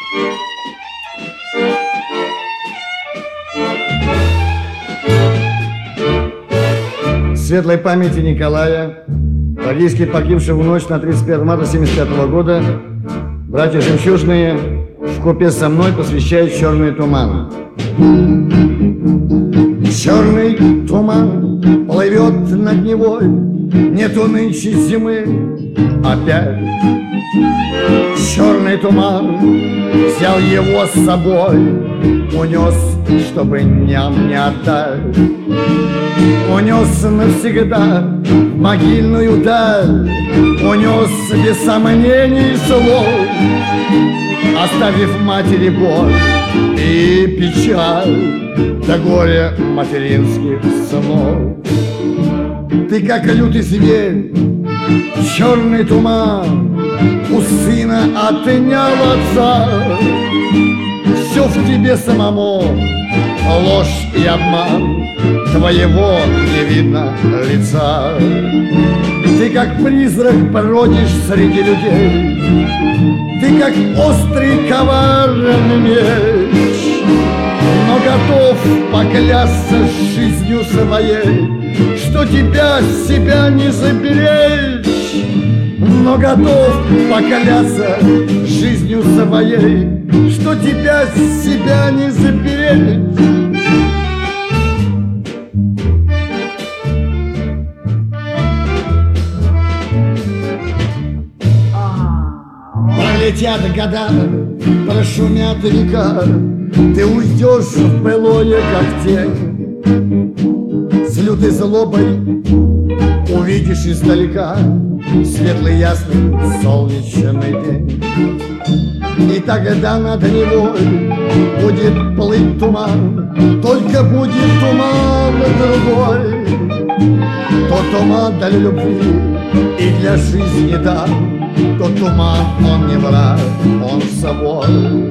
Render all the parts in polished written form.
Светлой памяти Николая, трагически погибшего в ночь на 31 марта 1975 года, братья Жемчужные вкупе со мной посвящают «Черный туман». Черный туман плывет над Невой, нету нынче зимы опять. Черный туман взял его с собой, унес, чтобы ням не отдать. Унес навсегда в могильную даль, унес без сомнений слов, оставив матери боль и печаль до горя материнских снов. Ты как лютый зверь, черный туман, у сына отнял отца. Все в тебе самому, ложь и обман, твоего не видно лица. Ты как призрак бродишь среди людей, ты как острый коварный меч, но готов поклясться жизнью своей, что тебя с себя не заберечь. Но готов поклясться жизнью своей, что тебя с себя не заберечь. Пролетят года, прошумят века, ты уйдешь в былое, как тень. С лютой злобой увидишь издалека светлый, ясный, солнечный день. И тогда над Невой будет плыть туман, только будет туман другой. Тот туман для любви и для жизни дан, тот туман, он не враг, он собой.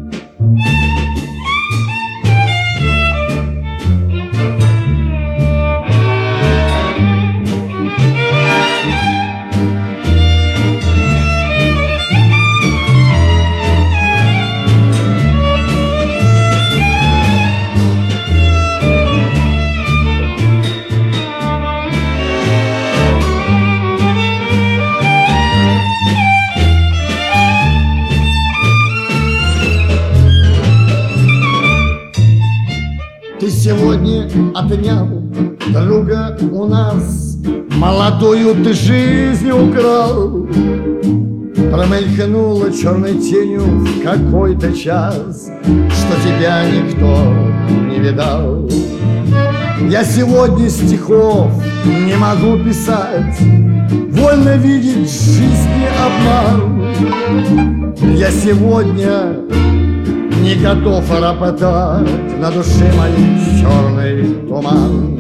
Ты сегодня отнял друга у нас, молодую ты жизнь украл. Промелькнула черной тенью в какой-то час, что тебя никто не видал. Я сегодня стихов не могу писать, вольно видеть жизни обман. Я сегодня не готов ропотать, на душе моей черный туман.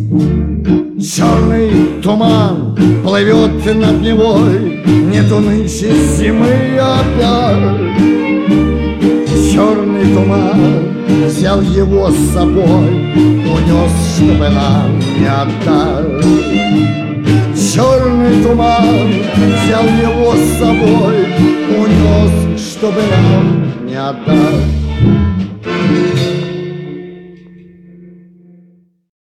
Черный туман плывет над Невой, нету нынче зимы опять. Черный туман взял его с собой, унес, чтобы нам не отдать. Черный туман взял его с собой, унес, чтобы нам не отдать.